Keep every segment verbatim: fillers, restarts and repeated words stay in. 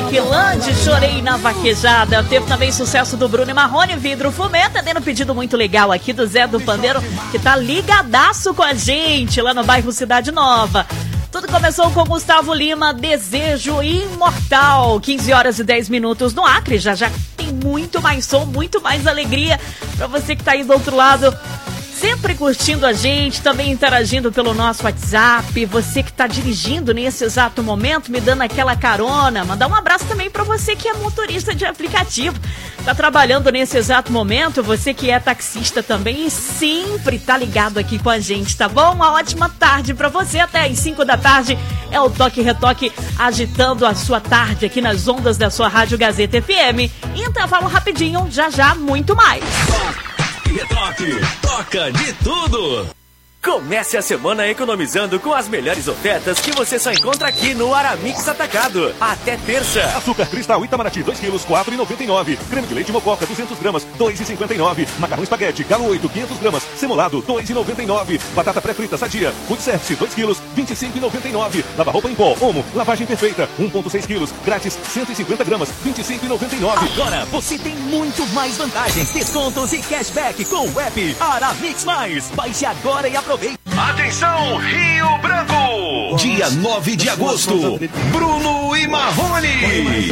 Rockland, Chorei na Vaquejada. Teve também sucesso do Bruno e Marrone, Vidro Fumê. Tá tendo um pedido muito legal aqui do Zé do Pandeiro, que tá ligadaço com a gente lá no bairro Cidade Nova. Tudo começou com Gustavo Lima, Desejo Imortal. quinze horas e dez minutos no Acre. Já já tem muito mais som, muito mais alegria pra você que tá aí do outro lado, sempre curtindo a gente, também interagindo pelo nosso WhatsApp. Você que está dirigindo nesse exato momento, me dando aquela carona. Mandar um abraço também para você que é motorista de aplicativo, está trabalhando nesse exato momento. Você que é taxista também e sempre está ligado aqui com a gente, tá bom? Uma ótima tarde para você. Até às cinco da tarde é o Toque Retoque, agitando a sua tarde aqui nas ondas da sua Rádio Gazeta F M. Intervalo rapidinho, já já muito mais. Retoque, toca de tudo. Comece a semana economizando com as melhores ofertas que você só encontra aqui no Aramix Atacado. Até terça. Açúcar cristal Itamaraty, dois quilos, quatro reais e noventa e nove centavos. Creme de leite Mococa, duzentas gramas, dois reais e cinquenta e nove centavos. Macarrão espaguete, galo oito, quinhentas gramas, semolado, dois reais e noventa e nove centavos. Batata pré-frita Sadia, Food Service, dois quilos, vinte e cinco reais e noventa e nove centavos. Lava-roupa em pó, Omo, lavagem perfeita, um vírgula seis quilos, grátis, cento e cinquenta gramas, vinte e cinco reais e noventa e nove centavos. Agora você tem muito mais vantagens, descontos e cashback com o app Aramix Mais. Baixe agora e aproveite. Atenção, Rio Branco! Dia nove de agosto, Bruno e Marrone.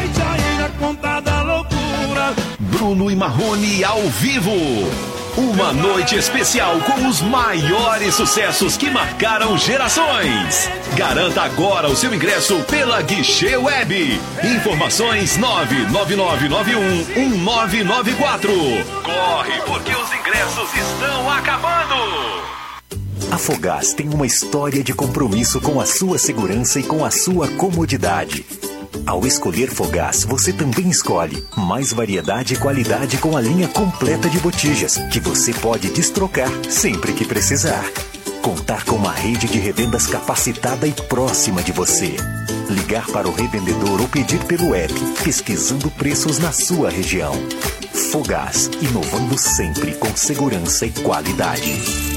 Bruno e Marrone ao vivo. Uma noite especial com os maiores sucessos que marcaram gerações. Garanta agora o seu ingresso pela Guichê Web. Informações nove nove nove nove um um nove nove quatro. Corre, porque os ingressos estão acabando! A Fogás tem uma história de compromisso com a sua segurança e com a sua comodidade. Ao escolher Fogás, você também escolhe mais variedade e qualidade com a linha completa de botijas, que você pode destrocar sempre que precisar. Contar com uma rede de revendas capacitada e próxima de você. Ligar para o revendedor ou pedir pelo app, pesquisando preços na sua região. Fogás, inovando sempre com segurança e qualidade.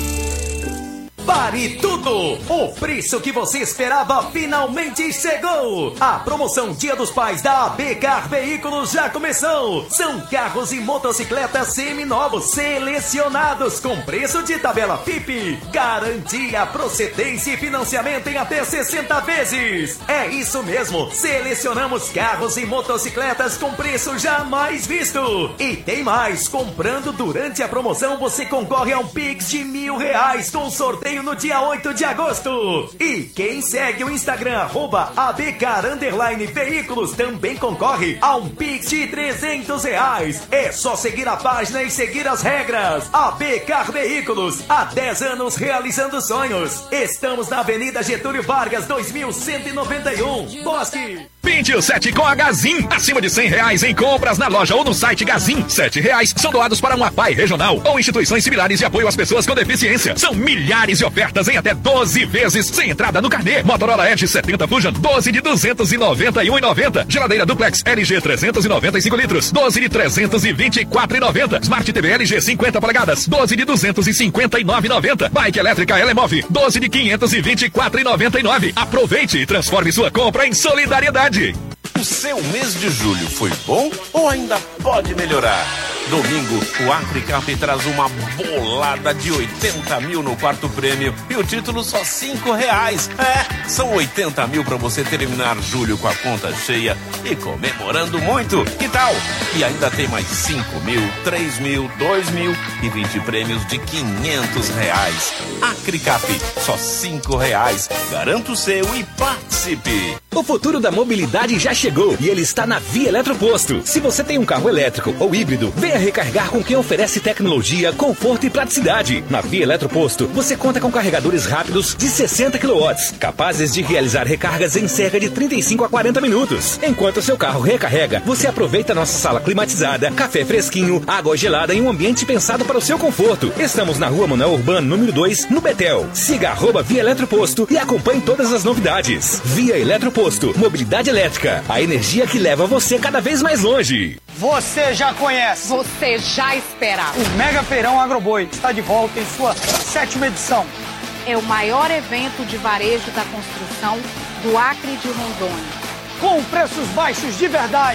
Pare tudo! O preço que você esperava finalmente chegou! A promoção Dia dos Pais da A B Car Veículos já começou! São carros e motocicletas seminovos selecionados com preço de tabela F I P. Garantia, procedência e financiamento em até sessenta vezes. É isso mesmo! Selecionamos carros e motocicletas com preço jamais visto! E tem mais! Comprando durante a promoção você concorre a um Pix de mil reais com sorteio no dia oito de agosto. E quem segue o Instagram arroba abcar underline veículos também concorre a um Pix de trezentos reais. É só seguir a página e seguir as regras. Abcar Veículos, há dez anos realizando sonhos. Estamos na Avenida Getúlio Vargas, dois mil cento e noventa e um, Bosque. Pinte o sete com a Gazin. Acima de cem reais em compras na loja ou no site Gazin. Sete reais são doados para uma P A I regional ou instituições similares de apoio às pessoas com deficiência. São milhares de ofertas em até doze vezes sem entrada no carnê. Motorola Edge setenta Fusion, doze de duzentos e noventa e um reais e noventa centavos. Geladeira Duplex L G trezentos e noventa e cinco litros, doze de trezentos e vinte e quatro reais e noventa centavos. Smart T V L G cinquenta polegadas, doze de duzentos e cinquenta e nove reais e noventa centavos. Bike elétrica Elemove, doze de quinhentos e vinte e quatro reais e noventa e nove centavos. Aproveite e transforme sua compra em solidariedade. O seu mês de julho foi bom ou ainda pode melhorar? Domingo, o Africap traz uma bolada de oitenta mil no quarto prêmio e o título só cinco reais. É, são oitenta mil para você terminar julho com a conta cheia e comemorando muito. Que tal? E ainda tem mais cinco mil, três mil, dois mil e vinte prêmios de quinhentos reais. Africap, só cinco reais. Garanta o seu e participe. O futuro da mobilidade já chegou e ele está na Via Eletroposto. Se você tem um carro elétrico ou híbrido, venha recarregar com quem oferece tecnologia, conforto e praticidade. Na Via Eletroposto, você conta com carregadores rápidos de sessenta quilowatts, capazes de realizar recargas em cerca de trinta e cinco a quarenta minutos. Enquanto seu carro recarrega, você aproveita nossa sala climatizada, café fresquinho, água gelada em um ambiente pensado para o seu conforto. Estamos na Rua Manuel Urbano, número dois, no Betel. Siga arroba Via Eletroposto e acompanhe todas as novidades. Via Eletroposto, mobilidade elétrica, a energia que leva você cada vez mais longe. Você já conhece. Você já esperava. O Mega Feirão Agroboi está de volta em sua sétima edição. É o maior evento de varejo da construção do Acre de Rondônia. com preços baixos de verdade.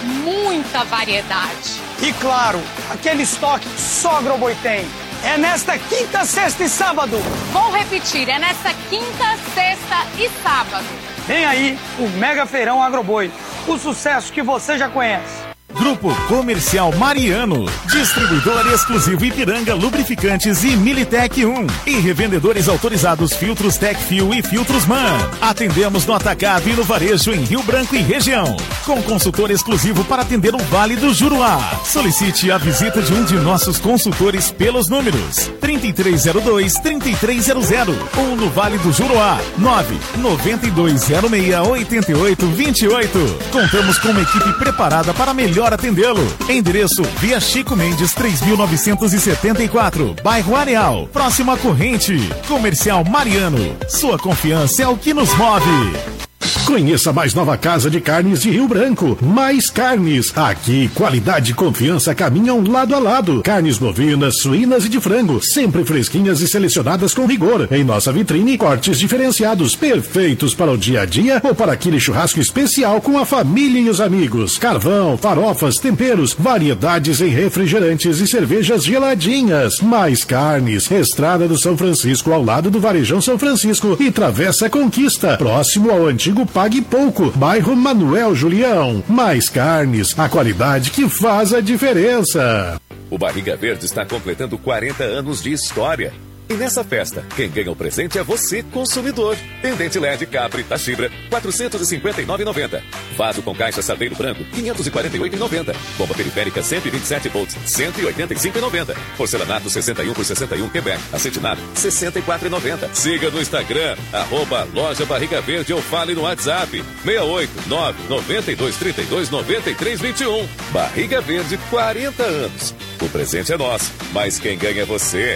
Muita variedade. E claro, aquele estoque só Agroboi tem. É nesta quinta, sexta e sábado. Vou repetir, é nesta quinta, sexta e sábado. Vem aí o Mega Feirão Agroboi, o sucesso que você já conhece. Grupo Comercial Mariano, distribuidor exclusivo Ipiranga Lubrificantes e Militec um e revendedores autorizados Filtros Tecfil e Filtros Man. Atendemos no atacado e no varejo em Rio Branco e região, com consultor exclusivo para atender o Vale do Juruá. Solicite a visita de um de nossos consultores pelos números trinta e três zero dois, trinta e três zero zero ou no Vale do Juruá nove nove dois zero seis oito oito dois oito. Contamos com uma equipe preparada para melhor atendê-lo. Endereço Via Chico Mendes três mil novecentos e setenta e quatro, Bairro Areal, próximo à Corrente. Comercial Mariano, sua confiança é o que nos move. Conheça a mais nova casa de carnes de Rio Branco. Mais Carnes. Aqui, qualidade e confiança caminham lado a lado. Carnes bovinas, suínas e de frango, sempre fresquinhas e selecionadas com rigor. Em nossa vitrine, cortes diferenciados, perfeitos para o dia a dia ou para aquele churrasco especial com a família e os amigos. Carvão, farofas, temperos, variedades em refrigerantes e cervejas geladinhas. Mais Carnes. Estrada do São Francisco, ao lado do Varejão São Francisco e Travessa Conquista, próximo ao antigo Pague Pouco, bairro Manuel Julião. Mais Carnes, a qualidade que faz a diferença. O Barriga Verde está completando quarenta anos de história. E nessa festa, quem ganha o presente é você, consumidor. Pendente L E D Capri Tachibra, quatrocentos e cinquenta e nove reais e noventa centavos. Vaso com caixa Saveiro Branco, quinhentos e quarenta e oito reais e noventa centavos. Bomba periférica cento e vinte e sete volts, cento e oitenta e cinco reais e noventa centavos. Porcelanato sessenta e um por sessenta e um Quebec. Acetinado, sessenta e quatro reais e noventa centavos. Siga no Instagram, arroba Loja Barriga Verde ou fale no WhatsApp, seis oito nove nove dois três dois nove três dois um. Barriga Verde, quarenta anos. O presente é nosso, mas quem ganha é você.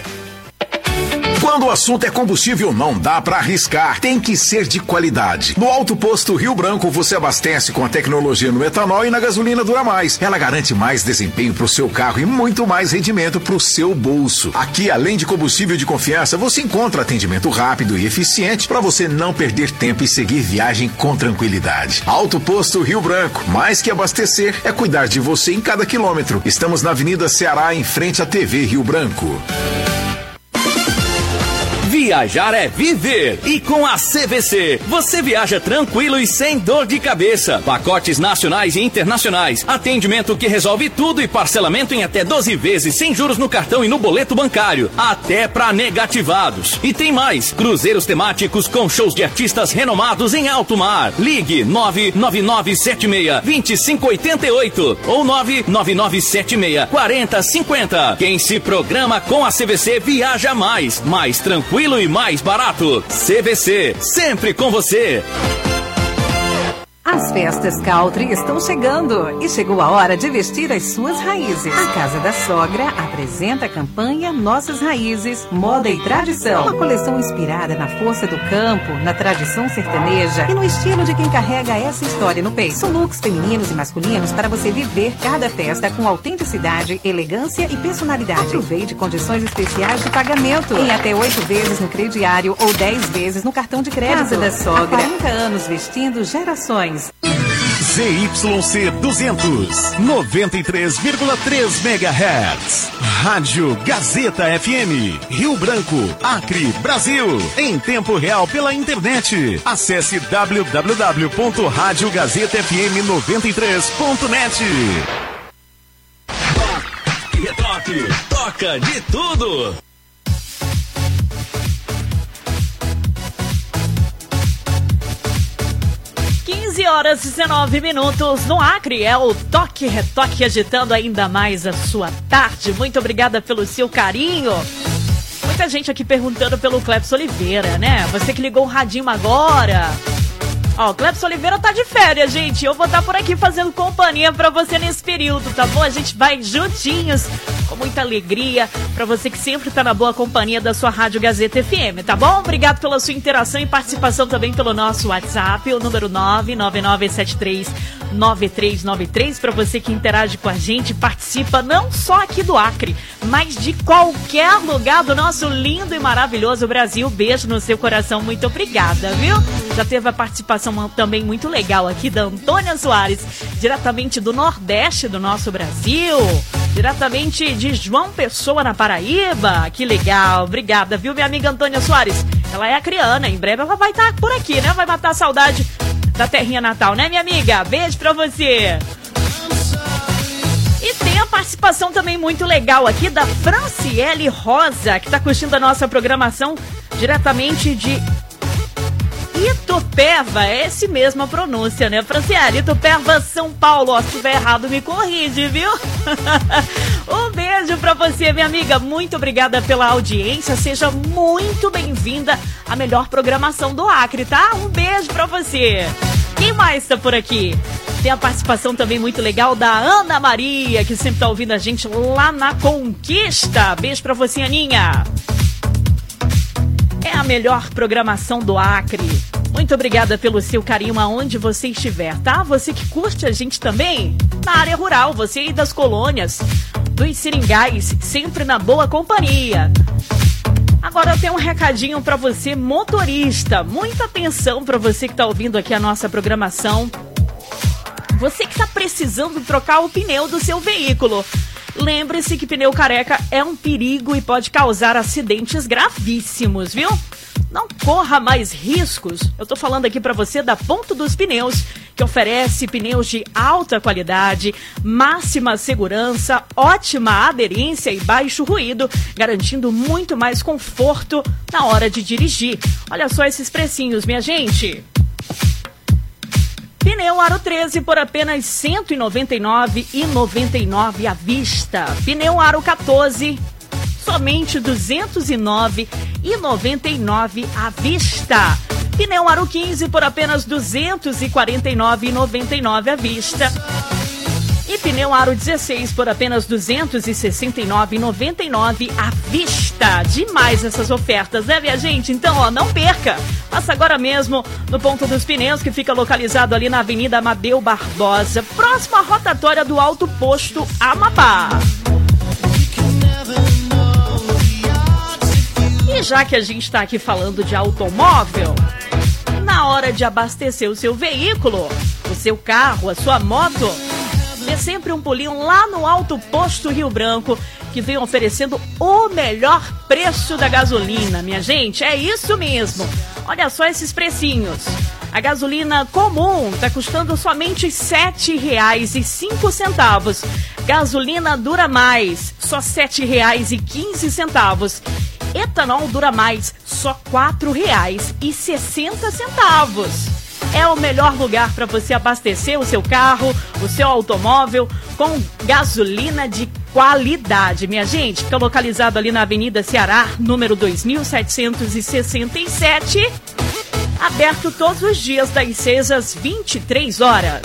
Quando o assunto é combustível, não dá para arriscar. Tem que ser de qualidade. No Alto Posto Rio Branco, você abastece com a tecnologia no etanol e na gasolina dura mais. Ela garante mais desempenho para o seu carro e muito mais rendimento para o seu bolso. Aqui, além de combustível de confiança, você encontra atendimento rápido e eficiente para você não perder tempo e seguir viagem com tranquilidade. Alto Posto Rio Branco. Mais que abastecer, é cuidar de você em cada quilômetro. Estamos na Avenida Ceará, em frente à T V Rio Branco. Viajar é viver. E com a C V C, você viaja tranquilo e sem dor de cabeça. Pacotes nacionais e internacionais. Atendimento que resolve tudo e parcelamento em até doze vezes, sem juros no cartão e no boleto bancário. Até para negativados. E tem mais. Cruzeiros temáticos com shows de artistas renomados em alto mar. Ligue nove nove nove sete seis, dois cinco oito oito ou nove nove nove sete seis, quatro zero cinco zero. Quem se programa com a C V C viaja mais. Mais tranquilo e mais barato. C V C, sempre com você. As festas Country estão chegando e chegou a hora de vestir as suas raízes. A Casa da Sogra apresenta a campanha Nossas Raízes, Moda e Tradição. Uma coleção inspirada na força do campo, na tradição sertaneja e no estilo de quem carrega essa história no peito. São looks femininos e masculinos para você viver cada festa com autenticidade, elegância e personalidade. Aproveite condições especiais de pagamento em até oito vezes no crediário ou dez vezes no cartão de crédito. Casa da Sogra, há quarenta anos vestindo gerações. Z Y C duzentos, noventa e três vírgula três megahertz. Rádio Gazeta F M, Rio Branco, Acre, Brasil. Em tempo real pela internet. Acesse w w w ponto rádio gazeta f m noventa e três ponto net. Toque, retoque, toca de tudo. quinze horas e dezenove minutos no Acre, é o Toque Retoque agitando ainda mais a sua tarde. Muito obrigada pelo seu carinho. Muita gente aqui perguntando pelo Clepson Oliveira, né? Você que ligou o radinho agora. Ó, o Clepson Oliveira tá de férias, gente. Eu vou estar por aqui fazendo companhia pra você nesse período, tá bom? A gente vai juntinhos, com muita alegria, pra você que sempre tá na boa companhia da sua Rádio Gazeta F M, tá bom? Obrigado pela sua interação e participação também pelo nosso WhatsApp, o número nove nove nove sete três nove três nove três, pra você que interage com a gente, participa não só aqui do Acre, mas de qualquer lugar do nosso lindo e maravilhoso Brasil. Beijo no seu coração, muito obrigada, viu? Já teve a participação também muito legal aqui da Antônia Soares, diretamente do Nordeste do nosso Brasil, diretamente de João Pessoa, na Paraíba. Que legal, obrigada, viu, minha amiga Antônia Soares? Ela é acriana, em breve ela vai estar por aqui, né? Vai matar a saudade da terrinha natal, né, minha amiga? Beijo pra você. E tem a participação também muito legal aqui da Franciele Rosa, que tá curtindo a nossa programação diretamente de Itupeva. É esse mesmo a pronúncia, né, Franciele? Itupeva, São Paulo. Ó, se estiver errado, me corrige, viu? Um beijo pra você, minha amiga. Muito obrigada pela audiência. Seja muito bem-vinda à melhor programação do Acre, tá? Um beijo pra você. Quem mais tá por aqui? Tem a participação também muito legal da Ana Maria, que sempre tá ouvindo a gente lá na Conquista. Beijo pra você, Aninha. É a melhor programação do Acre. Muito obrigada pelo seu carinho aonde você estiver, tá? Você que curte a gente também na área rural, você aí das colônias, dos seringais, sempre na boa companhia. Agora eu tenho um recadinho pra você, motorista. Muita atenção pra você que tá ouvindo aqui a nossa programação. Você que tá precisando trocar o pneu do seu veículo. Lembre-se que pneu careca é um perigo e pode causar acidentes gravíssimos, viu? Não corra mais riscos. Eu tô falando aqui pra você da Ponto dos Pneus, que oferece pneus de alta qualidade, máxima segurança, ótima aderência e baixo ruído, garantindo muito mais conforto na hora de dirigir. Olha só esses precinhos, minha gente. Pneu Aro treze por apenas cento e noventa e nove reais e noventa e nove centavos à vista. Pneu Aro quatorze, somente duzentos e nove reais e noventa e nove centavos à vista. Pneu Aro quinze por apenas duzentos e quarenta e nove reais e noventa e nove centavos à vista. E pneu Aro dezesseis por apenas duzentos e sessenta e nove reais e noventa e nove centavos à vista. Demais essas ofertas, né, minha gente? Então, ó, não perca. Passa agora mesmo no Ponto dos Pneus, que fica localizado ali na Avenida Amadeu Barbosa, próximo à rotatória do Alto Posto Amapá. E já que a gente está aqui falando de automóvel, na hora de abastecer o seu veículo, o seu carro, a sua moto, dê sempre um pulinho lá no Alto Posto Rio Branco, que vem oferecendo o melhor preço da gasolina, minha gente. É isso mesmo. Olha só esses precinhos. A gasolina comum está custando somente sete reais e cinco centavos. Gasolina Dura Mais, só sete reais e quinze centavos. Etanol Dura Mais, só quatro reais e sessenta centavos. É o melhor lugar para você abastecer o seu carro, o seu automóvel com gasolina de qualidade, minha gente. Fica localizado ali na Avenida Ceará, número dois mil setecentos e sessenta e sete. Aberto todos os dias das seis às vinte e três horas.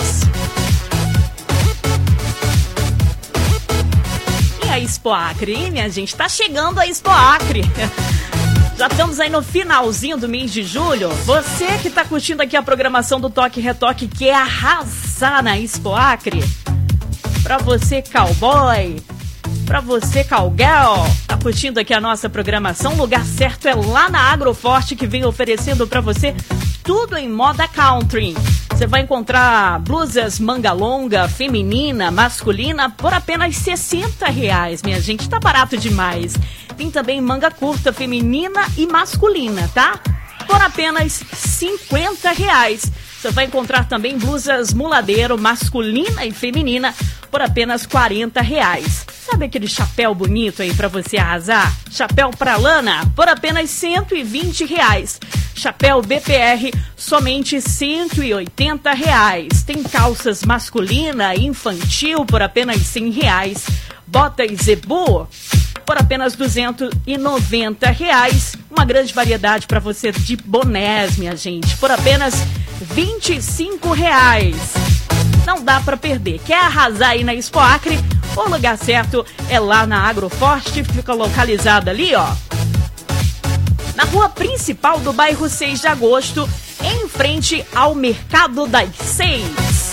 E a Expo Acre, hein, minha gente? Tá chegando a Expo Acre. Já estamos aí no finalzinho do mês de julho. Você que tá curtindo aqui a programação do Toque Retoque, quer arrasar na Expo Acre? Pra você, cowboy, pra você, cowgirl, tá curtindo aqui a nossa programação? O lugar certo é lá na Agroforte, que vem oferecendo pra você tudo em moda country. Você vai encontrar blusas manga longa, feminina, masculina, por apenas sessenta reais, minha gente. Tá barato demais. Tem também manga curta, feminina e masculina, tá? Por apenas cinquenta reais. Você vai encontrar também blusas muladeiro, masculina e feminina, por apenas quarenta reais. Sabe aquele chapéu bonito aí pra você arrasar? Chapéu pra lana, por apenas cento e vinte reais. Chapéu B P R, somente cento e oitenta reais. Tem calças masculina e infantil por apenas cem reais. Botas Zebu por apenas duzentos e noventa reais. Uma grande variedade para você de bonés, minha gente, por apenas vinte e cinco reais. Não dá para perder. Quer arrasar aí na Expo Acre? O lugar certo é lá na Agroforte, fica localizado ali, ó, na rua principal do bairro seis de agosto, em frente ao Mercado das Seis.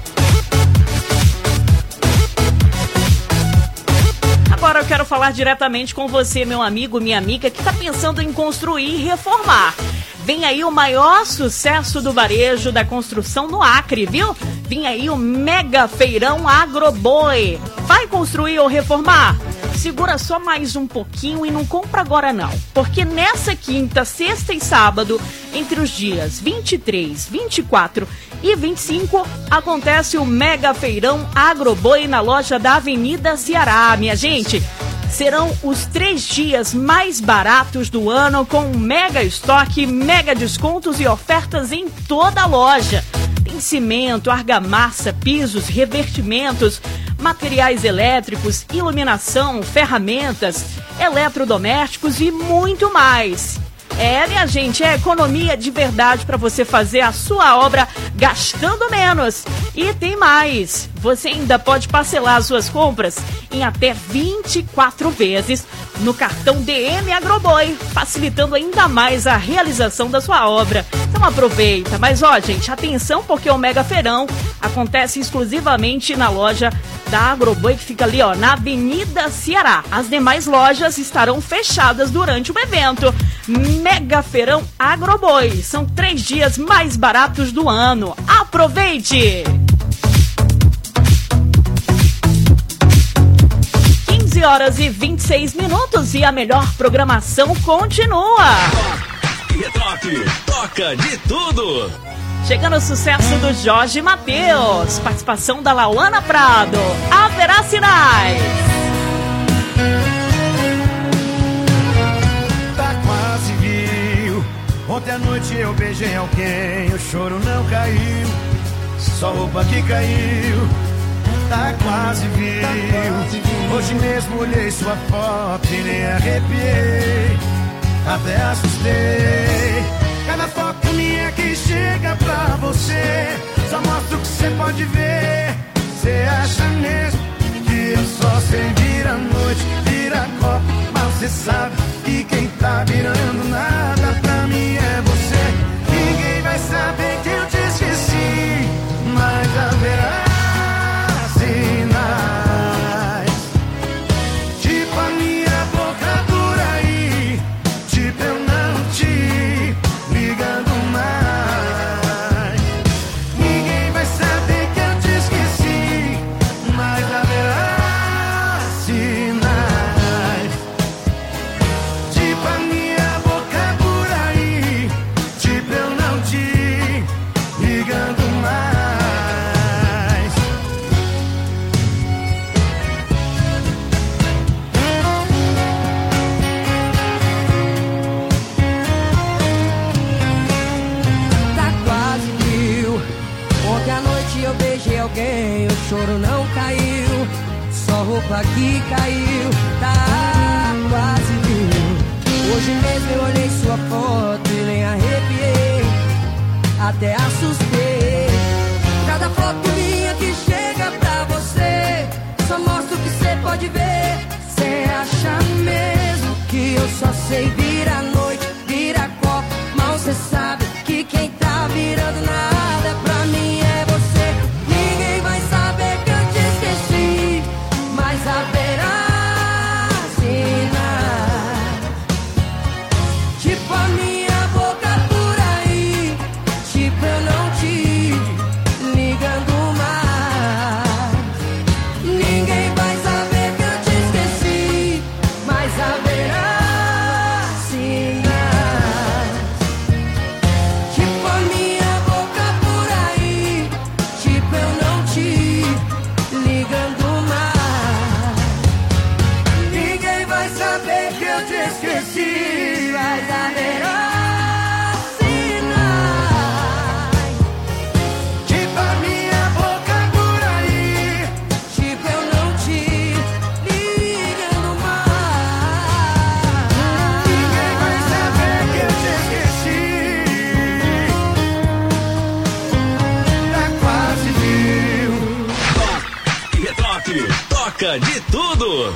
Agora eu quero falar diretamente com você, meu amigo, minha amiga, que está pensando em construir e reformar. Vem aí o maior sucesso do varejo da construção no Acre, viu? Vem aí o Mega Feirão Agroboi. Vai construir ou reformar? Segura só mais um pouquinho e não compra agora não. Porque nessa quinta, sexta e sábado, entre os dias vinte e três, vinte e quatro e vinte e cinco, acontece o Mega Feirão Agroboi na loja da Avenida Ceará, minha gente. Serão os três dias mais baratos do ano, com mega estoque, mega descontos e ofertas em toda a loja. Tem cimento, argamassa, pisos, revestimentos, materiais elétricos, iluminação, ferramentas, eletrodomésticos e muito mais. É, minha gente, é economia de verdade para você fazer a sua obra gastando menos. E tem mais, você ainda pode parcelar as suas compras em até vinte e quatro vezes no cartão D M Agroboi, facilitando ainda mais a realização da sua obra. Então aproveita, mas ó, gente, atenção, porque o Mega Feirão acontece exclusivamente na loja da Agroboi, que fica ali, ó, na Avenida Ceará. As demais lojas estarão fechadas durante o evento. Mega Feirão Agroboi. São três dias mais baratos do ano. Aproveite! quinze horas e vinte e seis minutos e a melhor programação continua. Retoque, toca de tudo. Chegando o sucesso do Jorge Mateus. Participação da Lauana Prado. Haverá sinais. Tá quase viu. Ontem à noite eu beijei alguém. O choro não caiu, só roupa que caiu. Tá quase viu. Hoje mesmo olhei sua foto e nem arrepiei, até assustei. Cada foto minha que chega pra você só mostra o que você pode ver. Você acha mesmo que eu só sei vir à noite, vira copo, mas você sabe que quem tá virando nada pra mim é você. Ninguém vai saber que eu te esqueci, mas haverá sinais, tipo a minha boca por aí, tipo eu não te ligando mais. Ninguém vai saber que eu te esqueci, mas haverá sinais, tipo a minha boca por aí, tipo eu não te ligando mais. Eu beijei alguém, o choro não caiu, só roupa que caiu, tá quase viu. Hoje mesmo eu olhei sua foto e nem arrepiei, até assustei. Cada foto minha que chega pra você só mostra o que você pode ver. Cê acha mesmo que eu só sei vir à noite, vira copo, mal cê sabe que quem tá virando nada pra mim é você. Ninguém vai saber que eu te esqueci, mas haverá sinais, tipo a minha boca por aí, tipo eu não te ligando mais. Ninguém vai saber que eu te esqueci, mas haverá sinais, tipo a minha boca por aí, tipo eu não te ligando mais. Ninguém vai saber que eu te esqueci, mas haverá sinais, tipo a minha boca por aí, tipo eu não te ligando mais. Ninguém vai saber que eu te esqueci, tá quase viu. Retoque, toca de tudo.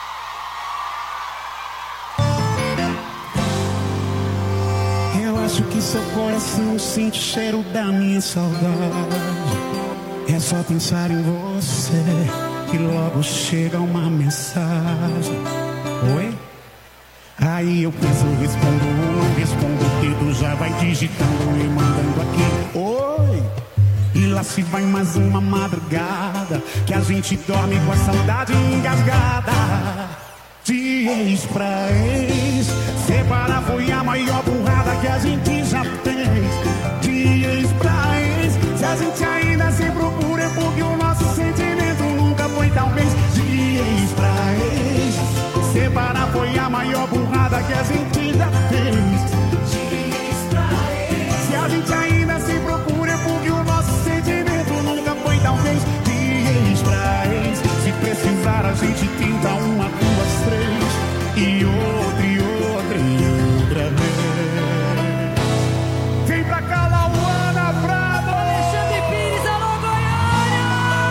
Eu acho que seu coração sente o cheiro da minha saudade. É só pensar em você que logo chega uma mensagem. Oi? Aí eu penso, respondo ou não respondo, o dedo já vai digitando e mandando aqui. Oi! E lá se vai mais uma madrugada que a gente dorme com a saudade engasgada. De ex pra ex, separar foi a maior burrada que a gente já fez. De ex pra ex, se a gente ainda se procura é porque o nosso sentimento nunca foi talvez. De ex pra ex, separar foi a maior burrada que a gente já fez. De ex pra ex, se a gente ainda se procura é porque o nosso sentimento nunca foi talvez. De ex pra ex, se precisar a gente tenta uma, duas, três e outra, e outra, e outra vez. Vem pra cá, Lauana Prado! Alexandre Pires, alô Goiânia!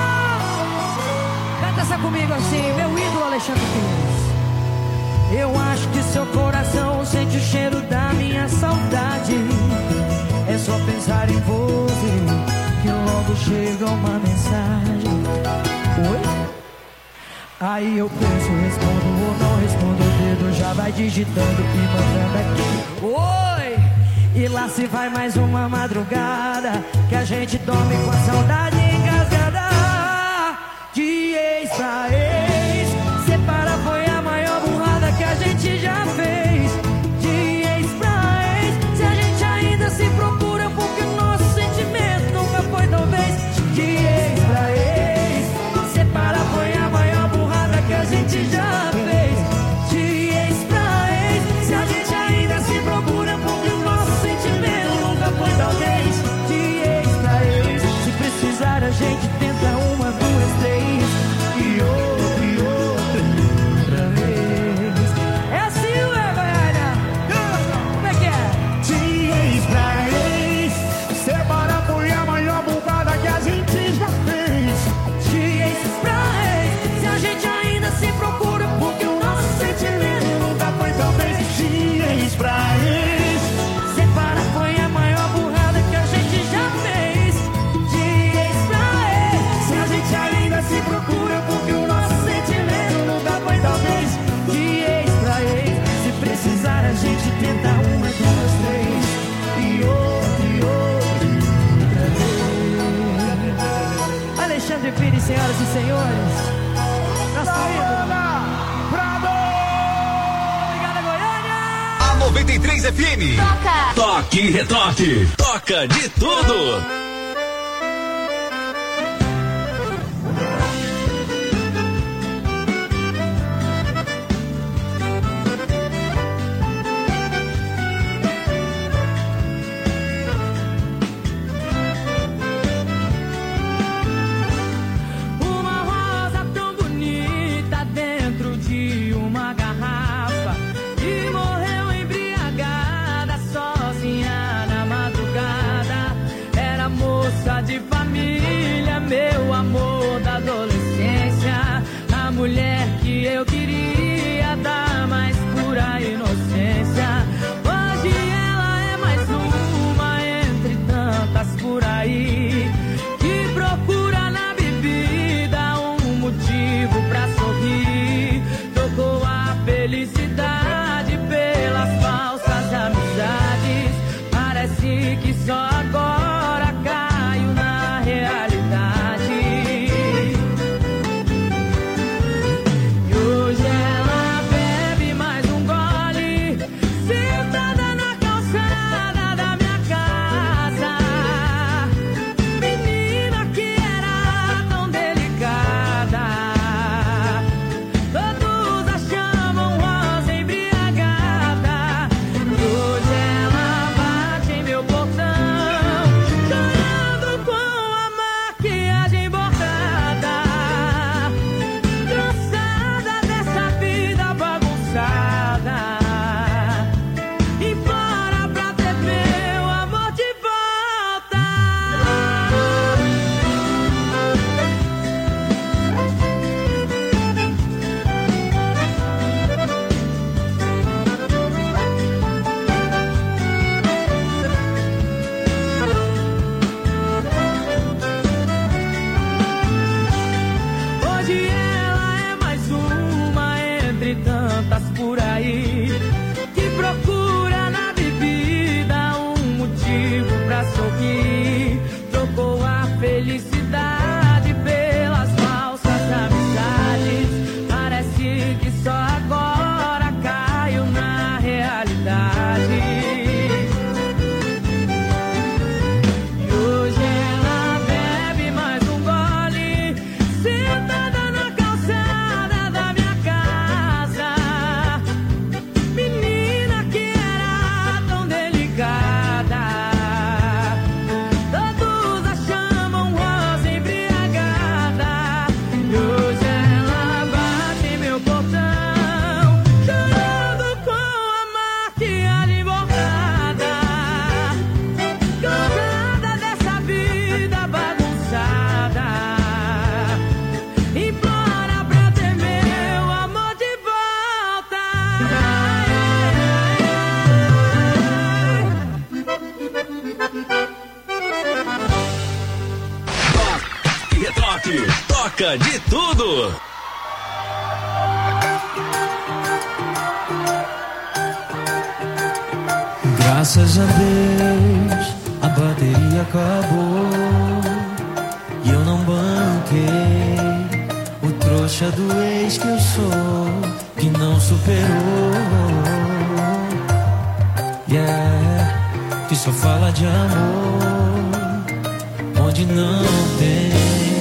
Canta essa comigo assim, meu ídolo Alexandre Pires. Eu acho que seu coração sente o cheiro da minha saudade. É só pensar em você que logo chega uma mensagem. Oi? Aí eu penso, respondo ou não respondo, o dedo já vai digitando e mandando aqui. Oi! E lá se vai mais uma madrugada que a gente dorme com a saudade engasgada. De ex pra ex, separar foi a maior burrada que a gente já fez. De ex pra ex, se a gente ainda se procura porque o nosso sentimento nunca foi talvez. De ex pra ex, separar foi a maior burrada que a gente já fez. De ex pra ex, se a gente ainda se procura porque o nosso sentimento nunca foi talvez. De ex pra ex, se precisar a gente tenta uma, duas, três e outra, e outra, e outra vez. É assim, ué, Goiânia? Como é que é? De ex pra ex, separar foi a maior burrada que a gente já fez. De ex pra ex, se a gente ainda se procura porque o nosso sentimento nunca foi talvez. De ex pra ex, separar foi a maior burrada que a gente já fez. De ex pra ex, se a gente ainda se procura porque o nosso sentimento nunca foi talvez. de ex pra ex, se precisar a gente tenta uma, duas, três e outra, e outra, e outra vez. Alexandre Pires, senhoras e senhores, nosso ídolo. Obrigada, Goiânia! A noventa e três F M. Toca! Toque e retoque. Toca de tudo. Uma rosa tão bonita dentro de uma garrafa e morreu embriagada sozinha na madrugada. Era moça de família, meu amor da adolescência, a mulher que eu queria dar mais pura inocência. Hoje ela é mais uma entre tantas por aí que procura na bebida um motivo pra sorrir. Trocou a felicidade pelas falsas amizades. Parece que só agora caiu na realidade. E hoje ela bebe mais um gole, sentada na calçada da minha casa. Menina que era tão delicada, todos a chamam rosa embriagada. E hoje ela bate em meu portão, chorando com a maquiagem bordada, cansada dessa vida bagunçada, implora pra ter meu amor de volta. Hoje ela é mais uma entre tantas por aí que Retoque, toca de tudo. Graças a Deus, a bateria acabou e eu não banquei o trouxa do ex que eu sou, que não superou. Yeah, que só fala de amor onde não tem.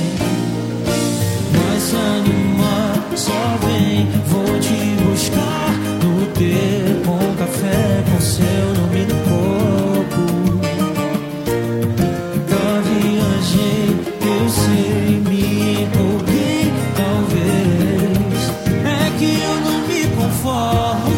Mas se animar, só vem, vou te buscar no ter com café com seu nome no corpo. Da viagem eu sei, me empolguei, talvez é que eu não me conformo.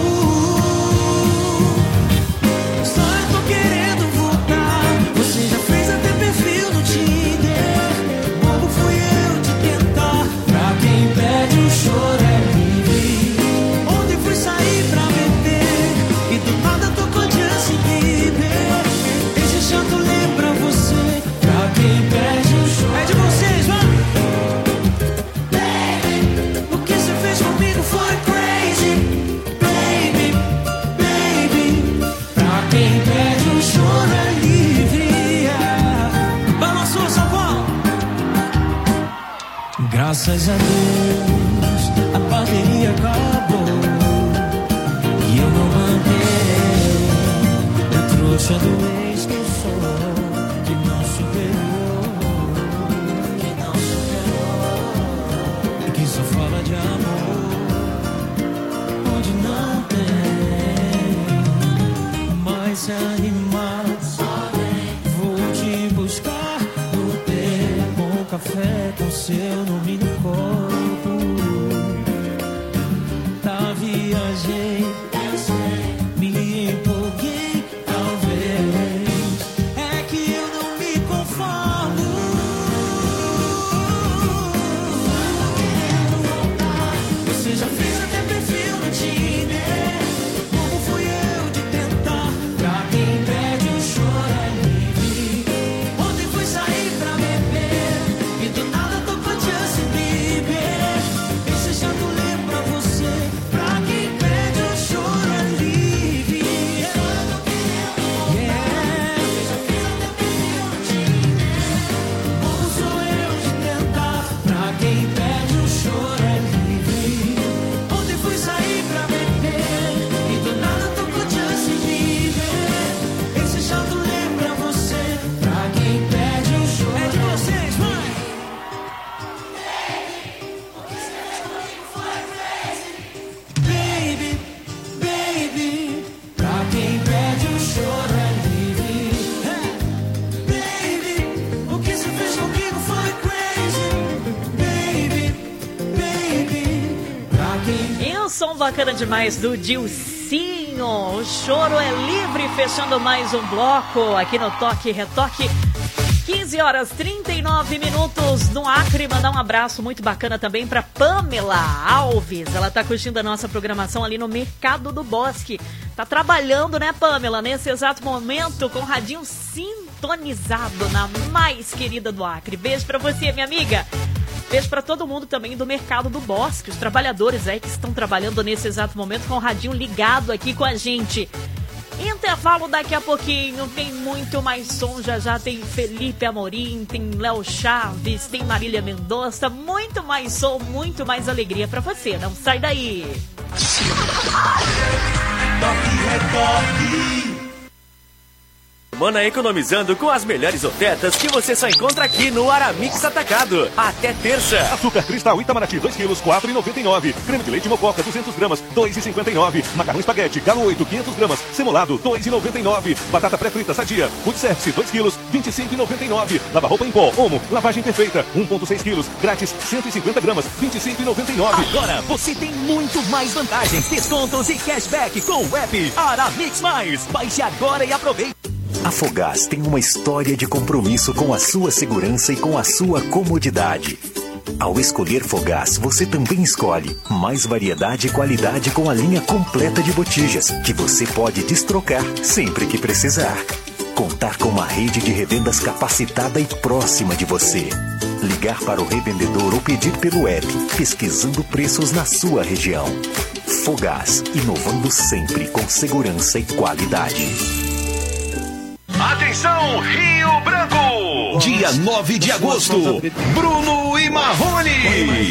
Só eu tô querendo voltar. Você já fez até perfil no Tinder. Bobo fui eu de tentar. Pra quem pede o choro é livre. Ontem fui sair pra beber e do nada tocou Justin Bieber. Esse chanto lembra você. Pra quem pede o choro é de vocês, vamos. Baby, o que você fez comigo foi crazy. Baby, baby, pra quem pede o choro é livre. Yeah. Balançou São Paulo. Graças a Deus, a bateria acabou e eu não mandei o trouxa do ex que eu sou, que não superou, que não superou, que só fala de amor onde não tem. Mas se animar, vou te buscar no ter com café com seu nome no corpo. Tá, viajei, me empolguei, talvez é que eu não me conformo. Você já fez até perfil no Tinder. Como fui eu de tentar? Pra quem pede o choro é livre. Ontem fui sair pra beber e do nada tocou Justin Bieber. Esse chanto lembra você. Pra quem pede o choro é livre. Yeah. Já fiz até perfil no Tinder. Como sou eu de tentar? Pra quem pede o choro é livre. Ontem fui sair pra beber e do nada tocou Justin Bieber. Esse chanto lembra você. Pra quem pede o choro é de vocês, mãe. Baby, baby, pra quem pede o choro é livre. Baby, o que você fez comigo foi crazy. Baby, baby, pra quem... E um som bacana demais do Dilcinho. O choro é livre, fechando mais um bloco aqui no Toque Retoque. quinze horas e trinta e nove minutos no Acre. Mandar um abraço muito bacana também para Pamela Alves. Ela tá curtindo a nossa programação ali no Mercado do Bosque. Tá trabalhando, né, Pamela, nesse exato momento com o radinho sintonizado na mais querida do Acre. Beijo para você, minha amiga. Beijo para todo mundo também do Mercado do Bosque, os trabalhadores aí que estão trabalhando nesse exato momento com o radinho ligado aqui com a gente. Intervalo daqui a pouquinho, tem muito mais som, já já tem Felipe Amorim, tem Léo Chaves, tem Marília Mendonça, muito mais som, muito mais alegria pra você, não sai daí. Semana economizando com as melhores ofertas que você só encontra aqui no Aramix Atacado. Até terça. Açúcar cristal Itamaraty dois quilos, quatro reais e noventa e nove centavos. Creme de leite Mococa duzentas gramas, dois reais e cinquenta e nove centavos. Macarrão espaguete Galo oito, quinhentas gramas, semolado, dois reais e noventa e nove centavos. Batata pré-frita Sadia, Food Service dois quilos, vinte e cinco reais e noventa e nove centavos. Lava roupa em pó, Omo, lavagem perfeita, um vírgula seis quilos, grátis, cento e cinquenta gramas, vinte e cinco reais e noventa e nove centavos. Agora você tem muito mais vantagens, descontos e cashback com o app Aramix Mais. Baixe agora e aproveite. A Fogás tem uma história de compromisso com a sua segurança e com a sua comodidade. Ao escolher Fogás, você também escolhe mais variedade e qualidade com a linha completa de botijas, que você pode destrocar sempre que precisar. Contar com uma rede de revendas capacitada e próxima de você. Ligar para o revendedor ou pedir pelo app, pesquisando preços na sua região. Fogás, inovando sempre com segurança e qualidade. Atenção, Rio Branco! Dia nove de agosto, Bruno e Marrone.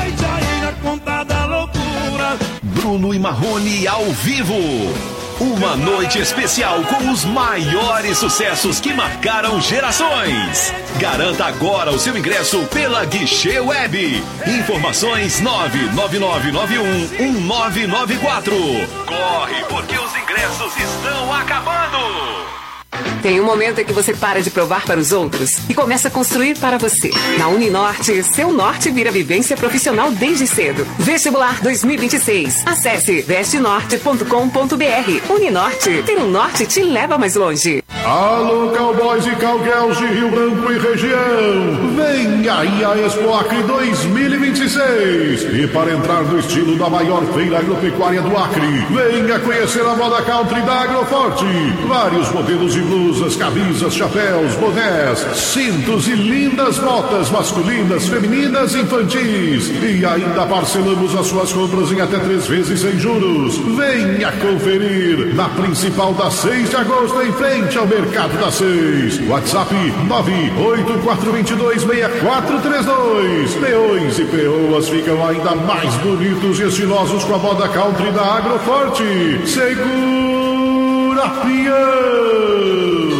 Bruno e Marrone ao vivo. Uma noite especial com os maiores sucessos que marcaram gerações. Garanta agora o seu ingresso pela Guichê Web. Informações nove nove nove nove um um nove nove quatro. Corre, porque os ingressos estão acabando! Tem um momento em que você para de provar para os outros e começa a construir para você. Na Uninorte, seu norte vira vivência profissional desde cedo. Vestibular dois mil e vinte e seis. Acesse veste norte ponto com ponto b r. Uninorte, ter um norte te leva mais longe. Alô, cowboys e cowgirls de Rio Branco e região. Vem aí a Expo Acre dois mil e vinte e seis. E para entrar no estilo da maior feira agropecuária do Acre, venha conhecer a moda country da Agroforte. Vários modelos de blusas, camisas, chapéus, bonés, cintos e lindas botas masculinas, femininas e infantis. E ainda parcelamos as suas compras em até três vezes sem juros. Venha conferir na principal da seis de agosto, em frente ao Mercado da Seis. WhatsApp nove oito quatro dois dois seis quatro três dois. Peões e peoas ficam ainda mais bonitos e estilosos com a moda country da Agroforte. Segura, peão!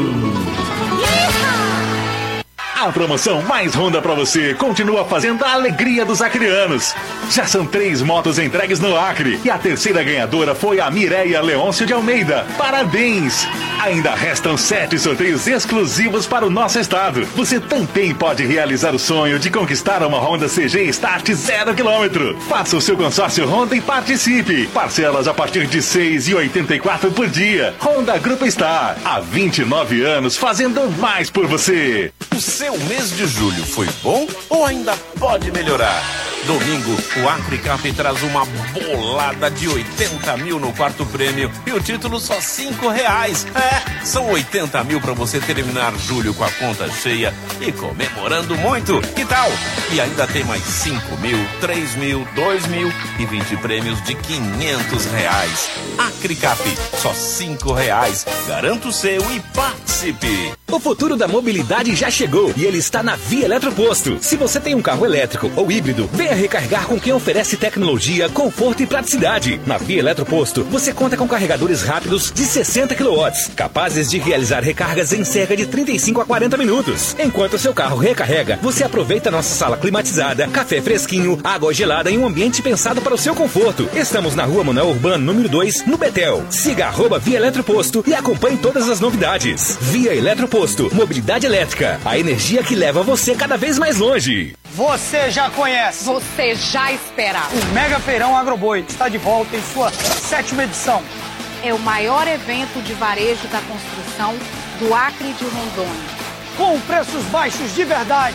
A promoção Mais Honda pra você continua fazendo a alegria dos acreanos. Já são três motos entregues no Acre e a terceira ganhadora foi a Mireia Leôncio de Almeida. Parabéns! Ainda restam sete sorteios exclusivos para o nosso estado. Você também pode realizar o sonho de conquistar uma Honda C G Start zero quilômetro. Faça o seu consórcio Honda e participe. Parcelas a partir de seis reais e oitenta e quatro centavos por dia. Honda Grupo Star, há vinte e nove anos fazendo mais por você. O seu mês de julho foi bom ou ainda pode melhorar? Domingo, o Acre Cap traz uma bolada de oitenta mil no quarto prêmio e o título só cinco reais. É, são oitenta mil para você terminar julho com a conta cheia e comemorando muito. Que tal? E ainda tem mais cinco mil, três mil, dois mil e vinte prêmios de quinhentos reais. Acre Cap, só cinco reais. Garanta o seu e participe. O futuro da mobilidade já chegou e ele está na Via Eletroposto. Se você tem um carro elétrico ou híbrido, venha recarregar com quem oferece tecnologia, conforto e praticidade. Na Via Eletroposto, você conta com carregadores rápidos de sessenta quilowatts, capazes de realizar recargas em cerca de trinta e cinco a quarenta minutos. Enquanto seu carro recarrega, você aproveita nossa sala climatizada, café fresquinho, água gelada em um ambiente pensado para o seu conforto. Estamos na Rua Manuel Urbano, número dois, no Betel. Siga arroba Via Eletroposto e acompanhe todas as novidades. Via Eletroposto. Mobilidade elétrica, a energia que leva você cada vez mais longe. Você já conhece. Você já esperava. O Mega Feirão Agroboi está de volta em sua sétima edição. É o maior evento de varejo da construção do Acre de Rondônia. Com preços baixos de verdade.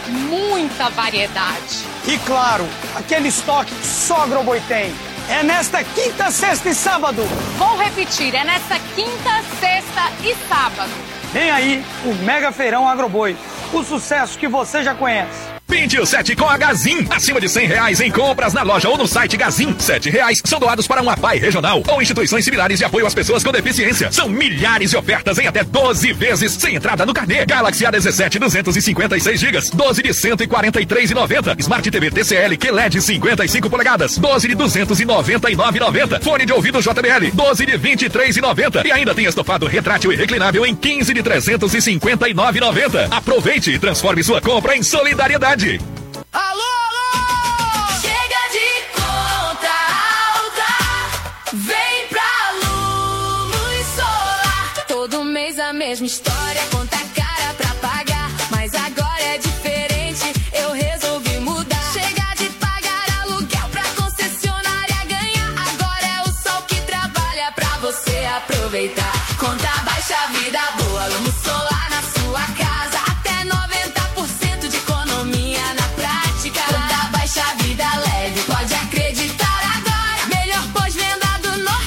Muita variedade. E claro, aquele estoque que só Agroboi tem. É nesta quinta, sexta e sábado. Vou repetir, é nesta quinta, sexta e sábado. Vem aí o Mega Feirão Agroboi, o sucesso que você já conhece. Pinte o sete com a Gazin. Acima de cem reais em compras na loja ou no site Gazin. Sete reais são doados para um A P A I regional ou instituições similares de apoio às pessoas com deficiência. São milhares de ofertas em até doze vezes sem entrada no carnê. Galaxy A dezessete duzentos e cinquenta e seis gigas, doze de cento e quarenta e três reais e noventa centavos. Smart T V T C L Q L E D cinquenta e cinco polegadas, doze de duzentos e noventa e nove reais e noventa centavos. Fone de ouvido J B L, doze de vinte e três reais e noventa centavos. E ainda tem estofado retrátil e reclinável em quinze de trezentos e cinquenta e nove reais e noventa centavos. Aproveite e transforme sua compra em solidariedade. Alô, alô! Chega de conta alta, vem pra Luz Solar. Todo mês a mesma história, conta cara pra pagar. Mas agora é diferente, eu resolvi mudar. Chega de pagar aluguel pra concessionária ganhar. Agora é o sol que trabalha pra você aproveitar. Conta baixa, vida boa, Luz Solar na sua casa. Até noventa por cento de economia na prática.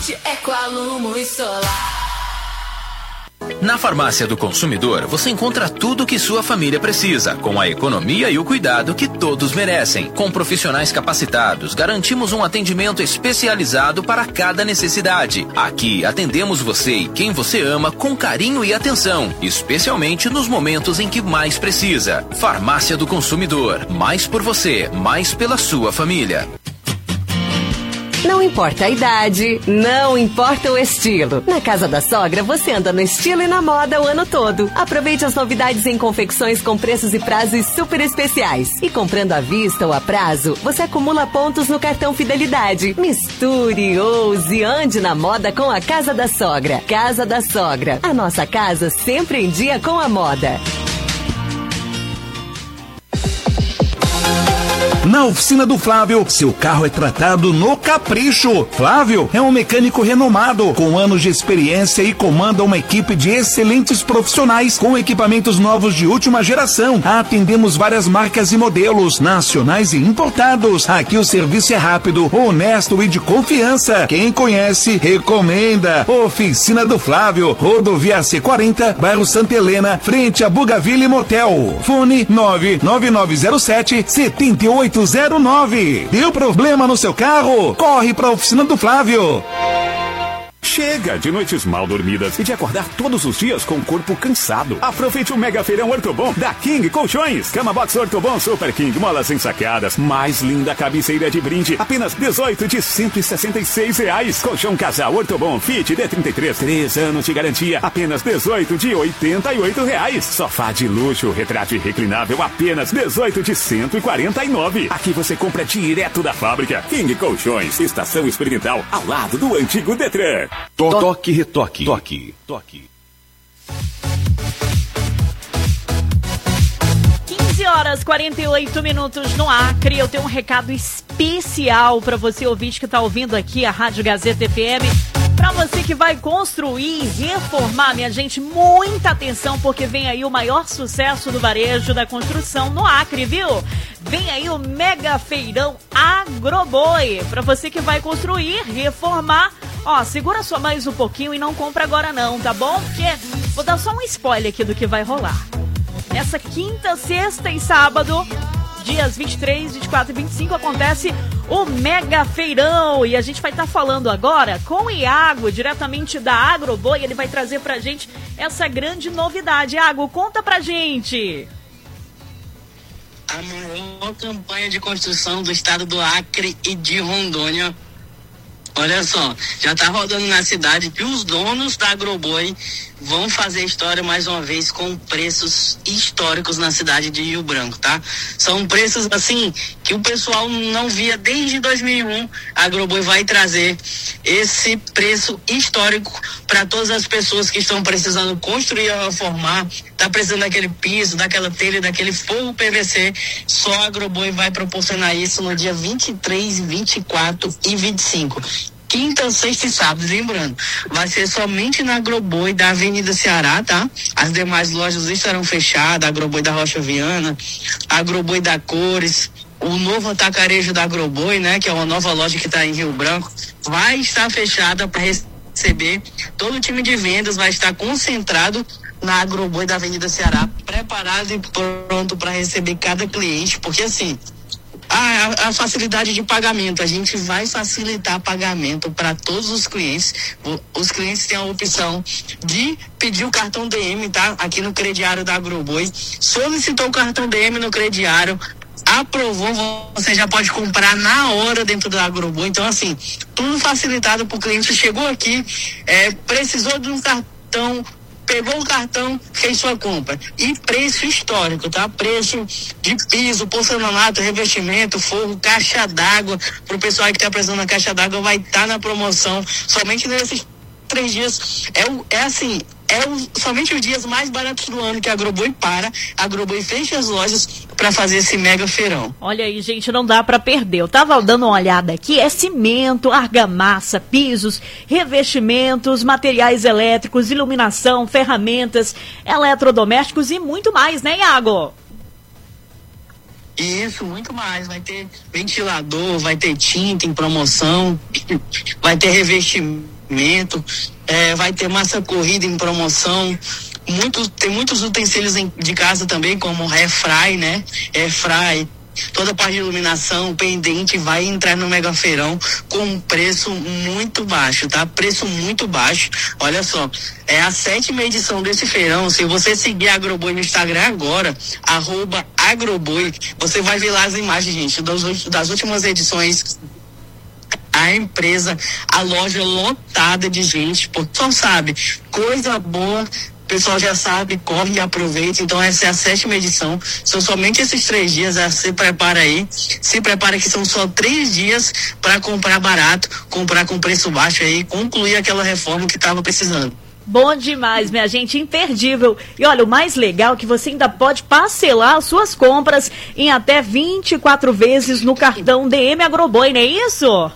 de Equalumo e Solar. Na Farmácia do Consumidor, você encontra tudo o que sua família precisa, com a economia e o cuidado que todos merecem. Com profissionais capacitados, garantimos um atendimento especializado para cada necessidade. Aqui, atendemos você e quem você ama com carinho e atenção, especialmente nos momentos em que mais precisa. Farmácia do Consumidor, mais por você, mais pela sua família. Não importa a idade, não importa o estilo. Na Casa da Sogra, você anda no estilo e na moda o ano todo. Aproveite as novidades em confecções com preços e prazos super especiais. E comprando à vista ou a prazo, você acumula pontos no cartão Fidelidade. Misture, ouse, ande na moda com a Casa da Sogra. Casa da Sogra, a nossa casa sempre em dia com a moda. Na oficina do Flávio, seu carro é tratado no capricho. Flávio é um mecânico renomado, com anos de experiência e comanda uma equipe de excelentes profissionais com equipamentos novos de última geração. Atendemos várias marcas e modelos, nacionais e importados. Aqui o serviço é rápido, honesto e de confiança. Quem conhece, recomenda. Oficina do Flávio, Rodovia C quarenta, bairro Santa Helena, frente a Bugaville Motel. Fone nove nove nove zero sete sete oito zero nove. Deu problema no seu carro? Corre para a oficina do Flávio. Chega de noites mal dormidas e de acordar todos os dias com o corpo cansado. Aproveite o mega feirão Ortobon da King Colchões. Cama Box Ortobon Super King, molas ensaqueadas. Mais linda cabeceira de brinde, apenas dezoito de cento e sessenta e seis reais. Colchão Casal Ortobon Fit D trinta e três, três anos de garantia, apenas dezoito de oitenta e oito reais. Sofá de luxo, retrátil e reclinável, apenas dezoito de cento e quarenta e nove. Aqui você compra direto da fábrica. King Colchões, estação experimental, ao lado do antigo Detran. Toque, retoque. Toque, toque. quinze horas e quarenta e oito minutos no Acre. Eu tenho um recado especial para você, ouvinte, que está ouvindo aqui a Rádio Gazeta F M. Para você que vai construir, reformar, minha gente, muita atenção, porque vem aí o maior sucesso do varejo da construção no Acre, viu? Vem aí o Mega Feirão Agroboi. Para você que vai construir, reformar, ó, segura só mais um pouquinho e não compra agora não, tá bom? Porque vou dar só um spoiler aqui do que vai rolar. Nessa quinta, sexta e sábado, dias vinte e três, vinte e quatro e vinte e cinco, acontece o Mega Feirão. E a gente vai estar tá falando agora com o Iago, diretamente da Agroboi. Ele vai trazer pra gente essa grande novidade. Iago, conta pra gente. A maior campanha de construção do estado do Acre e de Rondônia. Olha só, já tá rodando na cidade que os donos da Agroboi vão fazer história mais uma vez com preços históricos na cidade de Rio Branco, tá? São preços, assim, que o pessoal não via desde dois mil e um. A Agroboi vai trazer esse preço histórico para todas as pessoas que estão precisando construir ou reformar, tá precisando daquele piso, daquela telha, daquele forro P V C. Só a Agroboi vai proporcionar isso no dia vinte e três, vinte e quatro e vinte e cinco. Quinta, sexta e sábado, lembrando, vai ser somente na Agroboi da Avenida Ceará, tá? As demais lojas estarão fechadas, a Agroboi da Rocha Viana, a Agroboi da Cores, o novo atacarejo da Agroboi, né? Que é uma nova loja que está em Rio Branco, vai estar fechada para receber. Todo o time de vendas vai estar concentrado na Agroboi da Avenida Ceará, preparado e pronto para receber cada cliente, porque assim, A, a facilidade de pagamento, a gente vai facilitar pagamento para todos os clientes. Os clientes têm a opção de pedir o cartão D M, tá? Aqui no crediário da Agroboi. Solicitou o cartão D M no crediário, aprovou, você já pode comprar na hora dentro da Agroboi. Então, assim, tudo facilitado para o cliente. Chegou aqui, é, precisou de um cartão, pegou o cartão, fez sua compra. E preço histórico, tá? Preço de piso, porcelanato, revestimento, forro, caixa d'água. Pro pessoal que tá precisando da caixa d'água, vai estar tá na promoção. Somente nesses três dias. É, o, é assim, é o, somente os dias mais baratos do ano que a Agroboi para. A Agroboi fecha as lojas para fazer esse mega feirão. Olha aí, gente, não dá para perder. Eu tava dando uma olhada aqui, é cimento, argamassa, pisos, revestimentos, materiais elétricos, iluminação, ferramentas, eletrodomésticos e muito mais, né, Iago? Isso, muito mais. Vai ter ventilador, vai ter tinta em promoção, vai ter revestimento, atendimento, é, vai ter massa corrida em promoção. Muito, tem muitos utensílios em, de casa também, como airfry, né? Airfry, toda a parte de iluminação, pendente, vai entrar no Mega Feirão com um preço muito baixo, tá? Preço muito baixo. Olha só, é a sétima edição desse feirão. Se você seguir a Agroboi no Instagram agora, arroba Agroboi, você vai ver lá as imagens, gente, das, das últimas edições. A empresa, a loja lotada de gente, porque só sabe, coisa boa. O pessoal já sabe, corre e aproveita. Então essa é a sétima edição. São somente esses três dias. Se prepara aí. Se prepara que são só três dias para comprar barato, comprar com preço baixo aí, concluir aquela reforma que estava precisando. Bom demais, minha gente, imperdível. E olha, o mais legal é que você ainda pode parcelar as suas compras em até vinte e quatro vezes no cartão D M Agroboi, não é isso?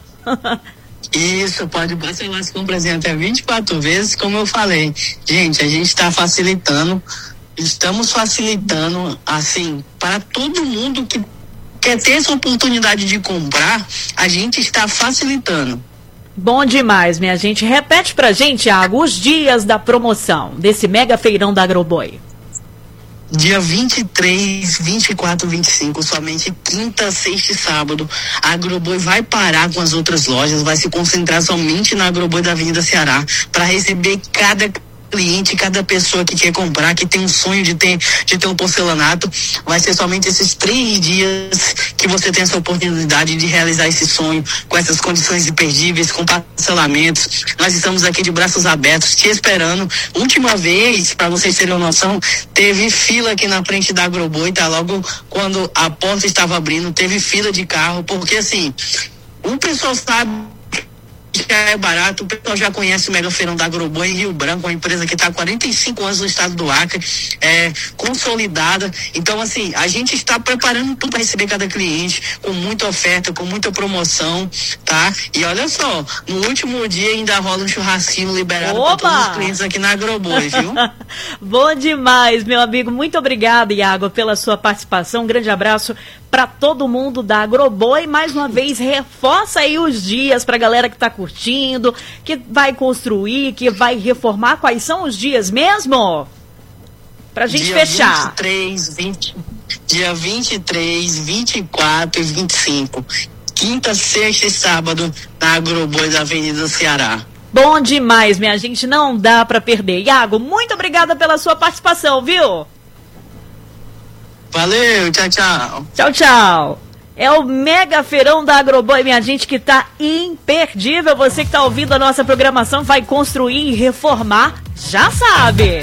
Isso, pode parcelar as compras em até vinte e quatro vezes, como eu falei. Gente, a gente está facilitando, estamos facilitando, assim, para todo mundo que quer ter essa oportunidade de comprar, a gente está facilitando. Bom demais, minha gente. Repete pra gente, Iago, os dias da promoção desse mega feirão da Agroboi. Dia vinte e três, vinte e quatro, vinte e cinco, somente quinta, sexta e sábado. A Agroboi vai parar com as outras lojas, vai se concentrar somente na Agroboi da Avenida Ceará para receber cada cliente, cada pessoa que quer comprar, que tem um sonho de ter, de ter um porcelanato. Vai ser somente esses três dias que você tem essa oportunidade de realizar esse sonho com essas condições imperdíveis, com parcelamentos. Nós estamos aqui de braços abertos, te esperando. Última vez, para vocês terem uma noção, teve fila aqui na frente da Agroboi, tá? Logo quando a porta estava abrindo, teve fila de carro, porque assim, o pessoal sabe já é barato, o pessoal já conhece o Mega Feirão da Agroboi em Rio Branco, uma empresa que está há quarenta e cinco anos no estado do Acre, é, consolidada. Então, assim, a gente está preparando tudo para receber cada cliente, com muita oferta, com muita promoção, tá? E olha só, no último dia ainda rola um churrasquinho liberado para todos os clientes aqui na Agroboi, viu? Bom demais, meu amigo. Muito obrigada, Iago, pela sua participação. Um grande abraço para todo mundo da Agroboi. Mais uma vez, reforça aí os dias para a galera que está curtindo, que vai construir, que vai reformar. Quais são os dias mesmo? Pra gente dia fechar. vinte e três, vinte, dia vinte e três, vinte e quatro e vinte e cinco. Quinta, sexta e sábado na Agroboi da Avenida Ceará. Bom demais, minha gente. Não dá pra perder. Iago, muito obrigada pela sua participação, viu? Valeu, tchau, tchau. Tchau, tchau. É o Mega Feirão da Agroboi, minha gente, que tá imperdível. Você que tá ouvindo a nossa programação, vai construir e reformar, já sabe.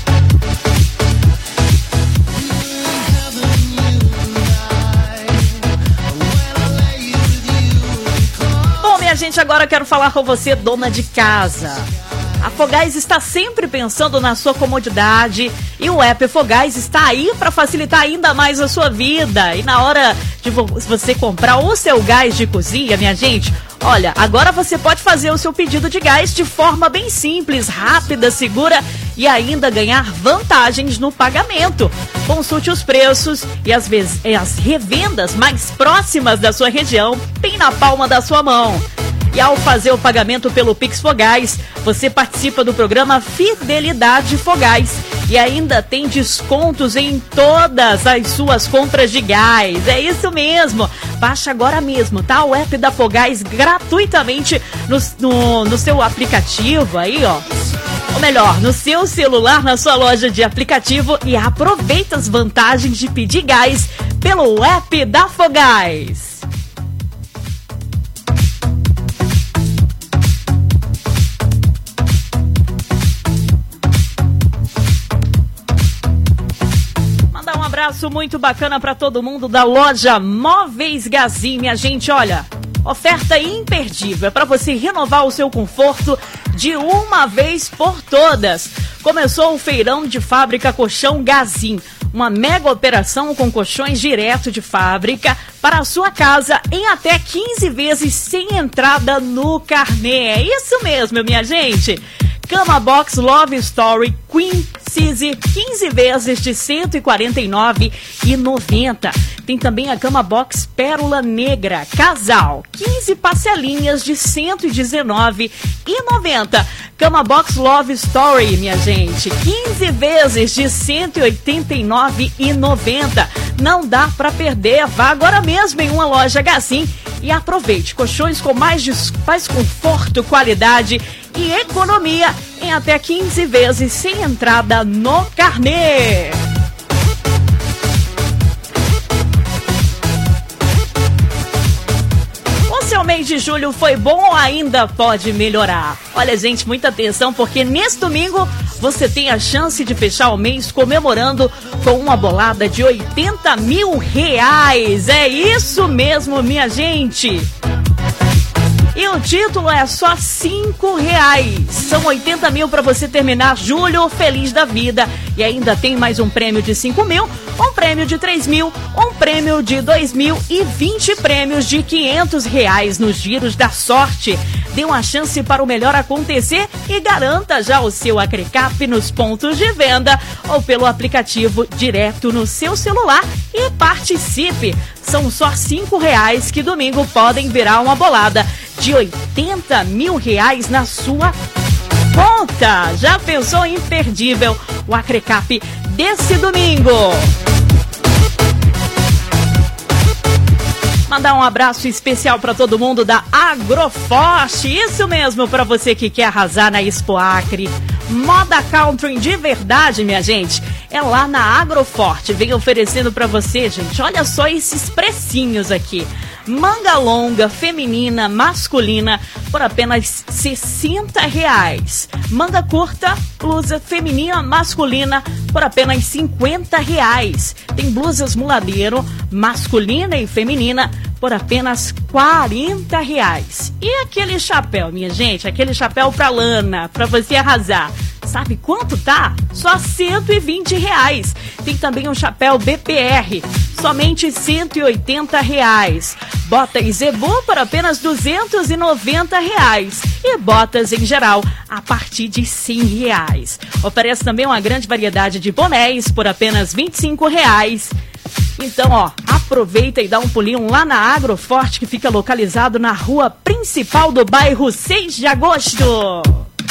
Bom, minha gente, agora eu quero falar com você, dona de casa. A Fogás está sempre pensando na sua comodidade e o app Fogás está aí para facilitar ainda mais a sua vida. E na hora de vo- você comprar o seu gás de cozinha, minha gente, olha, agora você pode fazer o seu pedido de gás de forma bem simples, rápida, segura e ainda ganhar vantagens no pagamento. Consulte os preços e as, vez- as revendas mais próximas da sua região, bem na palma da sua mão. E ao fazer o pagamento pelo Pix Fogás, você participa do programa Fidelidade Fogás e ainda tem descontos em todas as suas compras de gás. É isso mesmo. Baixa agora mesmo, tá? O app da Fogás gratuitamente no, no, no seu aplicativo aí, ó. Ou melhor, no seu celular, na sua loja de aplicativo e aproveita as vantagens de pedir gás pelo app da Fogás. Um abraço muito bacana para todo mundo da loja Móveis Gazin, minha gente. Olha, oferta imperdível para você renovar o seu conforto de uma vez por todas. Começou o feirão de fábrica Colchão Gazin, uma mega operação com colchões direto de fábrica para a sua casa em até quinze vezes sem entrada no carnê. É isso mesmo, minha gente. Cama Box Love Story Queen Size, quinze vezes de cento e quarenta e nove reais e noventa centavos. Tem também a Cama Box Pérola Negra Casal, quinze parcelinhas de cento e dezenove reais e noventa centavos. Cama Box Love Story, minha gente, quinze vezes de cento e oitenta e nove reais e noventa centavos. Não dá pra perder, vá agora mesmo em uma loja Gazin e aproveite colchões com mais, mais conforto, qualidade e economia em até quinze vezes sem entrada no carnê. O seu mês de julho foi bom ou ainda pode melhorar? Olha, gente, muita atenção, porque nesse domingo você tem a chance de fechar o mês comemorando com uma bolada de oitenta mil reais. É isso mesmo, minha gente. E o título é só cinco reais. São oitenta mil para você terminar julho feliz da vida. E ainda tem mais um prêmio de cinco mil, um prêmio de três mil, um prêmio de dois mil e vinte prêmios de quinhentos reais nos giros da sorte. Dê uma chance para o melhor acontecer e garanta já o seu Acrecap nos pontos de venda ou pelo aplicativo direto no seu celular e participe. São só cinco reais que domingo podem virar uma bolada de oitenta mil reais na sua conta. Já pensou? Imperdível o Acrecap desse domingo. Mandar um abraço especial para todo mundo da Agroforte. Isso mesmo, para você que quer arrasar na Expo Acre. Moda Country de verdade, minha gente, é lá na Agroforte. Vem oferecendo para você, gente, olha só esses precinhos aqui. Manga longa, feminina, masculina, por apenas sessenta reais. Manga curta, blusa feminina, masculina, por apenas cinquenta reais. Tem blusas muladeiro, masculina e feminina, por apenas quarenta reais. E aquele chapéu, minha gente, aquele chapéu pra lana, pra você arrasar. Sabe quanto tá? Só cento e vinte reais. Tem também um chapéu B P R, somente cento e oitenta reais. Botas Zebu por apenas duzentos e noventa reais. E botas em geral a partir de cem reais. Oferece também uma grande variedade de bonés por apenas vinte e cinco reais. Então, ó, aproveita e dá um pulinho lá na Agroforte, que fica localizado na rua principal do bairro seis de agosto.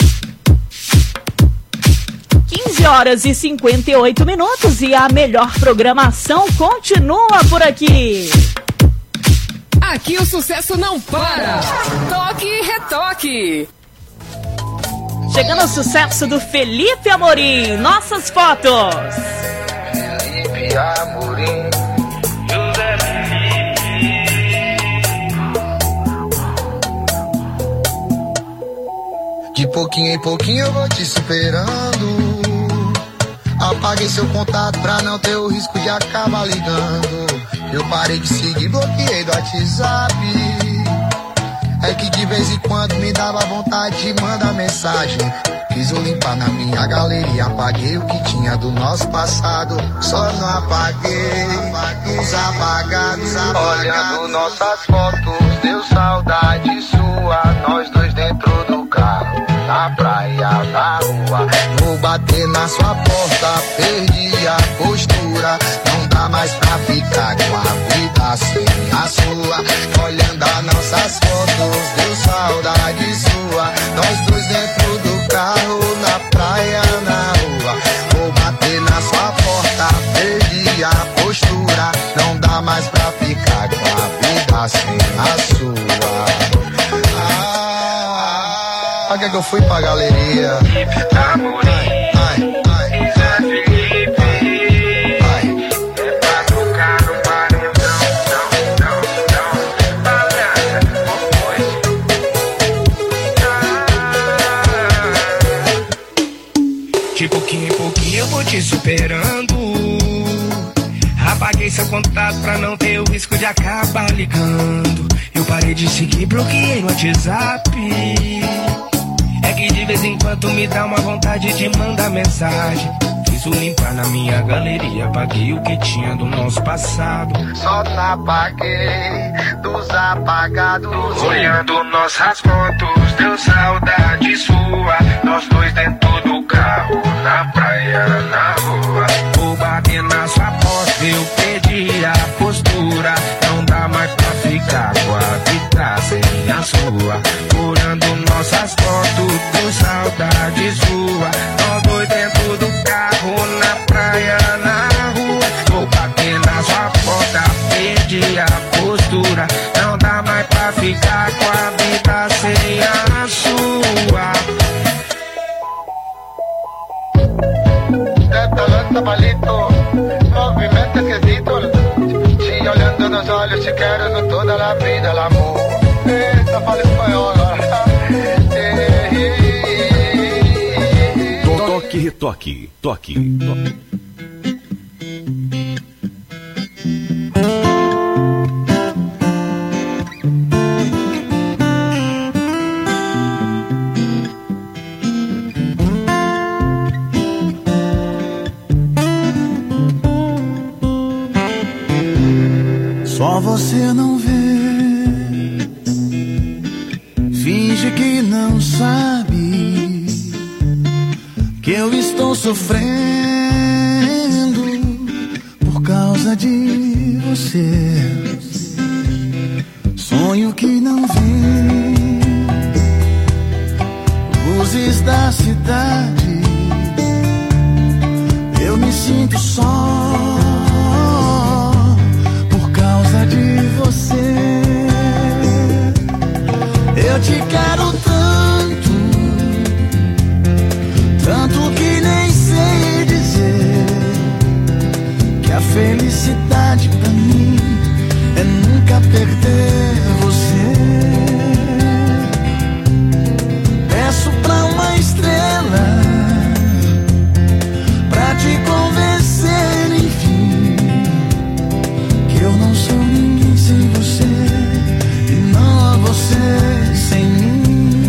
quinze horas e cinquenta e oito minutos e a melhor programação continua por aqui. Aqui o sucesso não para. Toque e retoque. Chegando ao sucesso do Felipe Amorim. Nossas fotos. Felipe Amorim. José Felipe. De pouquinho em pouquinho eu vou te superando. Apaguei seu contato pra não ter o risco de acabar ligando. Eu parei de seguir, bloqueei do WhatsApp. É que de vez em quando me dava vontade de mandar mensagem. Fiz o limpar na minha galeria, apaguei o que tinha do nosso passado. Só não apaguei os apagados. Olhando nossas fotos, deu saudade sua. Nós dois dentro do carro, na praia, na rua. Vou bater na sua porta, perdi a postura. Não dá mais pra ficar com a vida sem a sua. Olhando as nossas fotos, deu saudade sua. Nós dois dentro do carro, na praia, na rua. Vou bater na sua porta, perdi a postura. Não dá mais pra ficar com a vida sem a sua. Ah, pra que que eu fui pra galeria? Ai, ai, ai. Zé Felipe. Ai. É pra tocar no paredão. Não, não, não. Balança, De pouquinho em pouquinho eu vou te superando. Apaguei seu contato pra não ter o risco de acabar ligando. Eu parei de seguir, bloqueei no WhatsApp. É que de vez em quando me dá uma vontade de mandar mensagem. Fiz o limpar na minha galeria, apaguei o que tinha do nosso passado. Só não apaguei dos apagados. Olhando nossas fotos, deu saudade sua. Nós dois foto com saudade sua. Nós dois dentro do carro, na praia, na rua. Vou bater na sua porta, perdi a postura. Não dá mais pra ficar com a vida sem a sua. Tenta, lança, palito, movimento esquisito. Te olhando nos olhos, te quero no toda a vida, l'amor. Eita, fala espanhol agora. Toque, retoque, toque, toque. Só você não vê, finge que não sabe que eu estou sofrendo por causa de você. Sonho que não vi, luzes da cidade, eu me sinto só de você. Eu te quero tanto, tanto que nem sei dizer que a felicidade pra mim é nunca perder você. Peço pra uma estrela pra te convencer, enfim, que eu não sou ninguém sem você e não há você sem mim.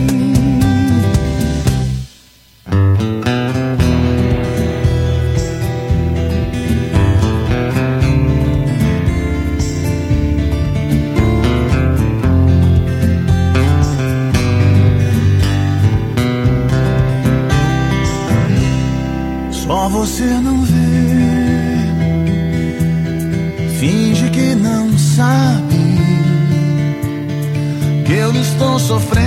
Só você não vê, finge que não sabe que eu estou sofrendo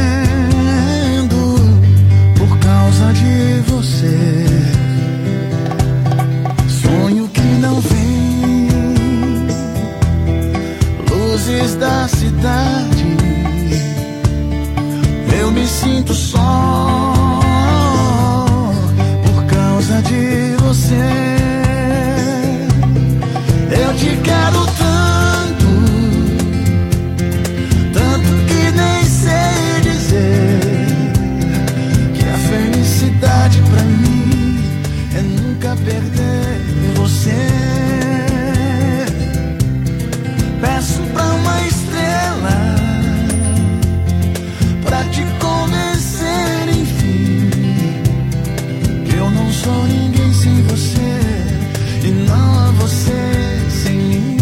por causa de você. Sonho que não vem, luzes da cidade, eu me sinto só por causa de você. Eu te quero tanto, tanto que nem sei dizer que a felicidade pra mim é nunca perder você. Peço pra uma estrela pra te convencer, enfim, que eu não sou ninguém sem você e não há você sem mim.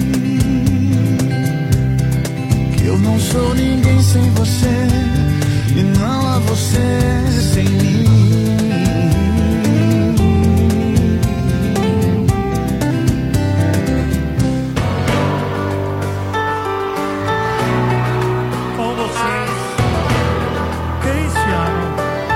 Que eu não sou ninguém sem você e não há você sem mim. Com vocês, Cristiano.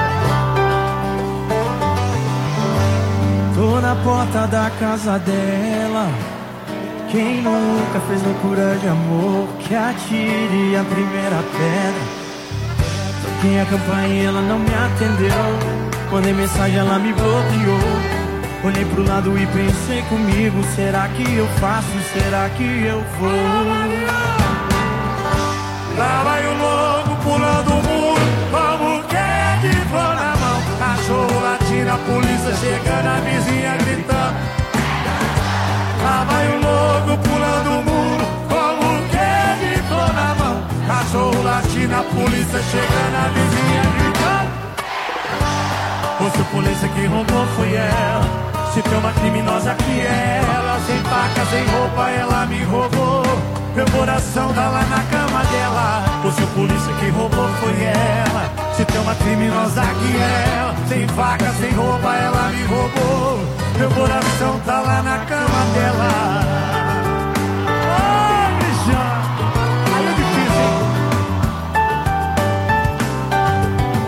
Tô na porta da casa dela. Quem nunca fez loucura de amor, que atire a primeira pedra. Toquei a campainha, ela não me atendeu. Mandei mensagem, ela me bloqueou. Olhei pro lado e pensei comigo, será que eu faço, será que eu vou? Lá vai o lobo pulando o muro, como quer de flor na mão. Cachorro latindo, a polícia chegando, a vizinha gritando. Lá vai o lobo pulando o muro, como quer de flor na mão. Cachorro latindo, a polícia chegando, a vizinha gritando. Ou se a polícia que roubou foi ela, se tem uma criminosa que é ela. Sem faca, sem roupa, ela me roubou. Meu coração tá lá na cama dela. Ou se a polícia que roubou foi ela, se tem uma criminosa que é ela. Sem faca, sem roupa, ela me roubou. Meu coração tá lá na cama dela. Ô, bicha, aí é difícil, hein?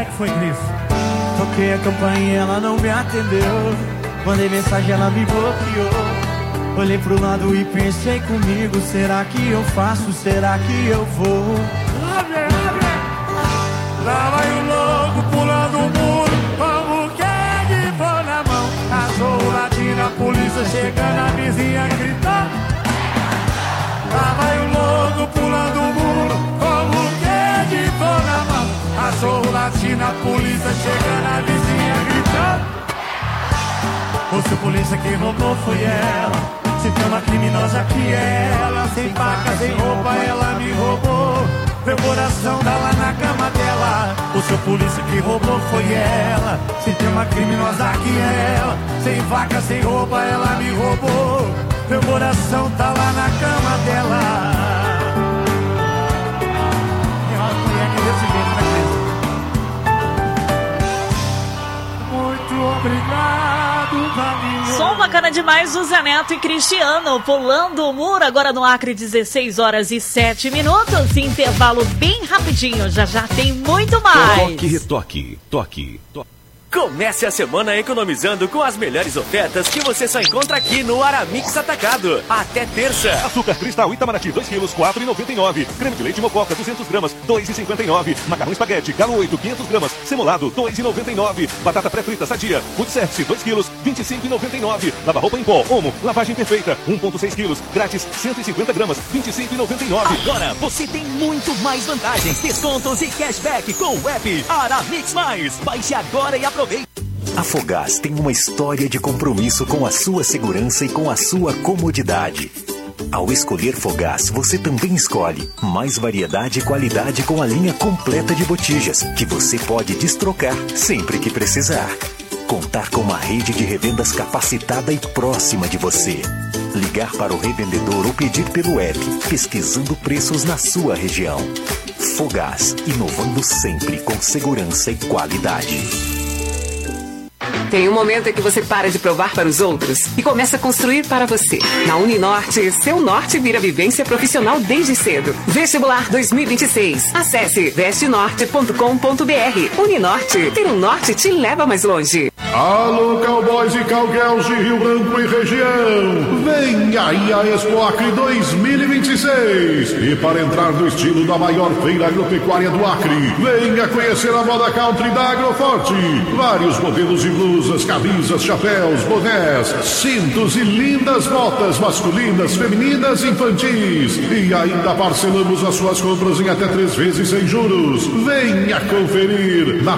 que foi, Cris? Toquei a campainha e ela não me atendeu. Mandei mensagem, ela me bloqueou. Olhei pro lado e pensei comigo, será que eu faço, será que eu vou? Abre, abre. Lá vai o louco pulando o muro, como quer de pôr na mão. Cachorro latindo, a polícia chegando, a vizinha gritando. Lá vai o louco pulando o muro, como quer de pôr na mão. Cachorro latindo, a polícia chegando, a vizinha gritando. O seu polícia que roubou foi ela. Se tem uma criminosa que é ela. Sem faca, sem roupa, ela me roubou. Meu coração tá lá na cama dela. O seu polícia que roubou foi ela. Se tem uma criminosa que é ela. Sem faca, sem roupa, ela me roubou. Meu coração tá lá na cama dela. Tem uma mulher que desse jeito, né, Cris? Muito obrigado, caminho. Som bacana demais do Zé Neto e Cristiano pulando o muro, agora no Acre, dezesseis horas e sete minutos. Intervalo bem rapidinho, já já tem muito mais. Toque, retoque, toque, toque. Comece a semana economizando com as melhores ofertas que você só encontra aqui no Aramix Atacado. Até terça. Açúcar cristal Itamaraty dois quilos, quatro reais e noventa e nove centavos. Creme de leite Mococa duzentas gramas, dois reais e cinquenta e nove centavos. Macarrão espaguete Galo oito, quinhentas gramas, semolado, dois reais e noventa e nove centavos. Batata pré-frita Sadia, Food Service dois quilos, vinte e cinco reais e noventa e nove centavos. Lava roupa em pó, Omo, lavagem perfeita, um vírgula seis quilos, grátis, cento e cinquenta gramas, vinte e cinco reais e noventa e nove centavos. Agora você tem muito mais vantagens, descontos e cashback com o app Aramix Mais. Baixe agora e aproveite. A Fogás tem uma história de compromisso com a sua segurança e com a sua comodidade. Ao escolher Fogás, você também escolhe mais variedade e qualidade com a linha completa de botijas, que você pode destrocar sempre que precisar. Contar com uma rede de revendas capacitada e próxima de você. Ligar para o revendedor ou pedir pelo app, pesquisando preços na sua região. Fogás, inovando sempre com segurança e qualidade. Tem um momento em que você para de provar para os outros e começa a construir para você. Na Uninorte, seu norte vira vivência profissional desde cedo. Vestibular dois mil e vinte e seis. Acesse veste norte ponto com ponto b r. Uninorte, ter um norte te leva mais longe. Alô, cowboys e cowgirls de Rio Branco e região. Vem aí a Expo Acre dois mil e vinte e seis. E para entrar no estilo da maior feira agropecuária do Acre, venha conhecer a moda country da Agroforte. Vários modelos de blusas, camisas, chapéus, bonés, cintos e lindas botas masculinas, femininas e infantis. E ainda parcelamos as suas compras em até três vezes sem juros. Venha conferir na